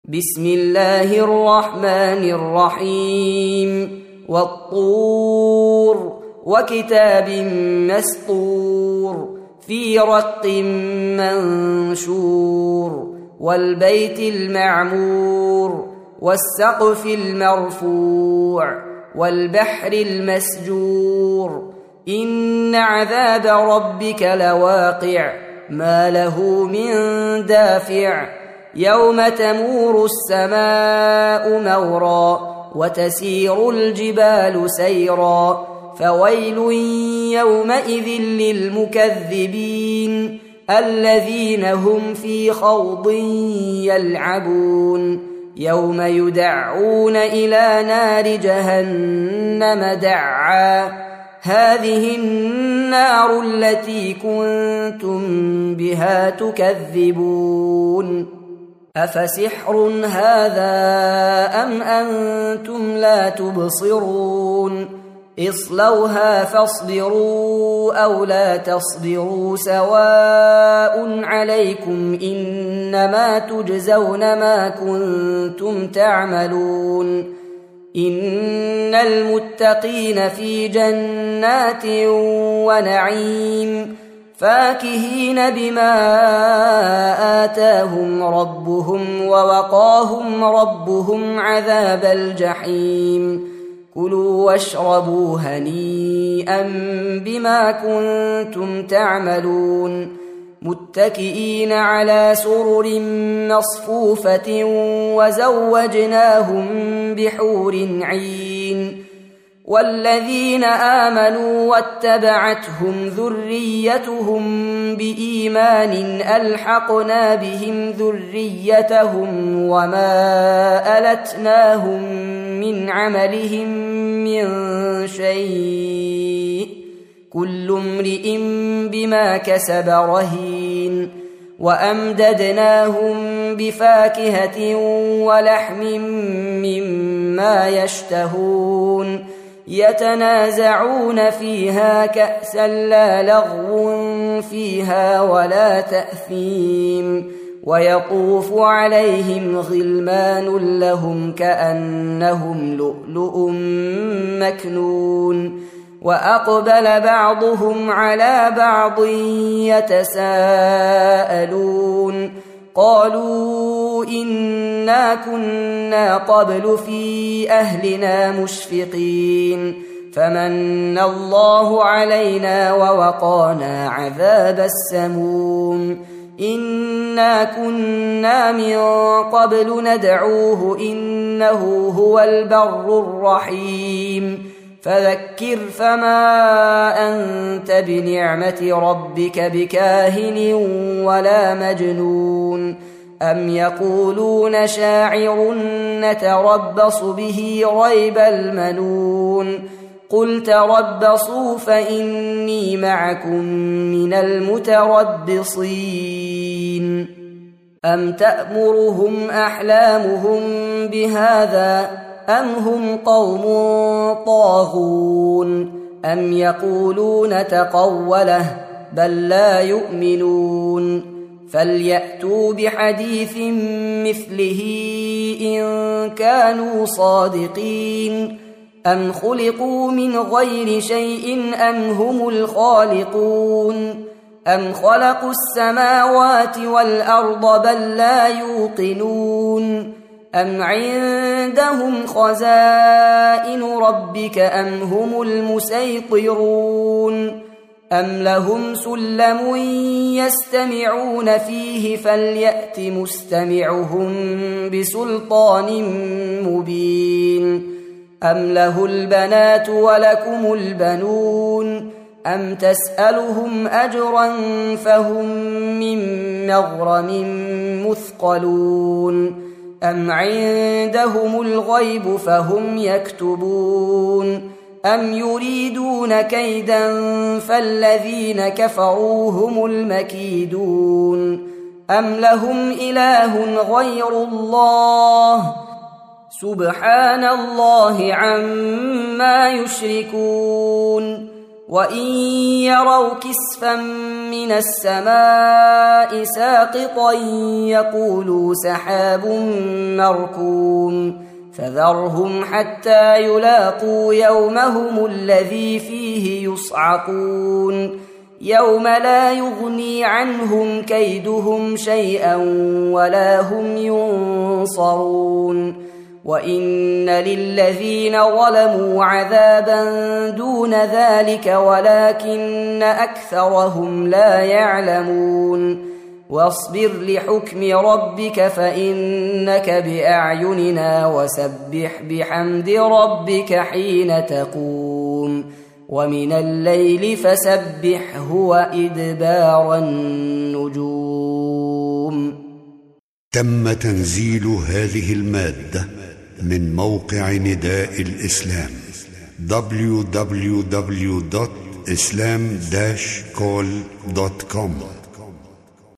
بسم الله الرحمن الرحيم والطور وكتاب مسطور في رق منشور والبيت المعمور والسقف المرفوع والبحر المسجور إن عذاب ربك لواقع ما له من دافع يوم تمور السماء مورا وتسير الجبال سيرا فويل يومئذ للمكذبين الذين هم في خوض يلعبون يوم يدعون إلى نار جهنم دعا هذه النار التي كنتم بها تكذبون أفسحر هذا أم أنتم لا تبصرون اصلوها فاصبروا أو لا تصبروا سواء عليكم إنما تجزون ما كنتم تعملون إن المتقين في جنات ونعيم فاكهين بما آتاهم ربهم ووقاهم ربهم عذاب الجحيم كلوا واشربوا هنيئا بما كنتم تعملون متكئين على سرر مصفوفة وزوجناهم بحور عين والذين آمنوا واتبعتهم ذريتهم بإيمان ألحقنا بهم ذريتهم وما ألتناهم من عملهم من شيء كل امرئ بما كسب رهين وأمددناهم بفاكهة ولحم مما يشتهون يتنازعون فيها كأسا لا لغو فيها ولا تأثيم ويطوف عليهم غلمان لهم كأنهم لؤلؤ مكنون وأقبل بعضهم على بعض يتساءلون قالوا إنا كنا قبل في أهلنا مشفقين فمن الله علينا ووقانا عذاب السموم إنا كنا من قبل ندعوه إنه هو البر الرحيم فذكر فما أنت بنعمة ربك بكاهن ولا مجنون أم يقولون شاعر نتربص به ريب المنون قل تربصوا فإني معكم من المتربصين أم تأمرهم أحلامهم بهذا أم هم قوم طاغون أم يقولون تقوله بل لا يؤمنون فليأتوا بحديث مثله إن كانوا صادقين أم خلقوا من غير شيء أم هم الخالقون أم خلقوا السماوات والأرض بل لا يوقنون أم عندهم خزائن ربك أم هم المسيطرون أم لهم سلم يستمعون فيه فليأت مستمعهم بسلطان مبين أم له البنات ولكم البنون أم تسألهم أجرا فهم من مغرم مثقلون أم عندهم الغيب فهم يكتبون أم يريدون كيدا فالذين كفروا هم المكيدون أم لهم إله غير الله سبحان الله عما يشركون وإن يروا كسفا من السماء ساقطا يقولوا سحاب مركوم فذرهم حتى يلاقوا يومهم الذي فيه يصعقون يوم لا يغني عنهم كيدهم شيئا ولا هم ينصرون وإن للذين ظلموا عذابا دون ذلك ولكن أكثرهم لا يعلمون واصبر لحكم ربك فإنك بأعيننا وسبح بحمد ربك حين تقوم ومن الليل فسبحه وإدبار النجوم. تم تنزيل هذه المادة من موقع نداء الإسلام www.islam-call.com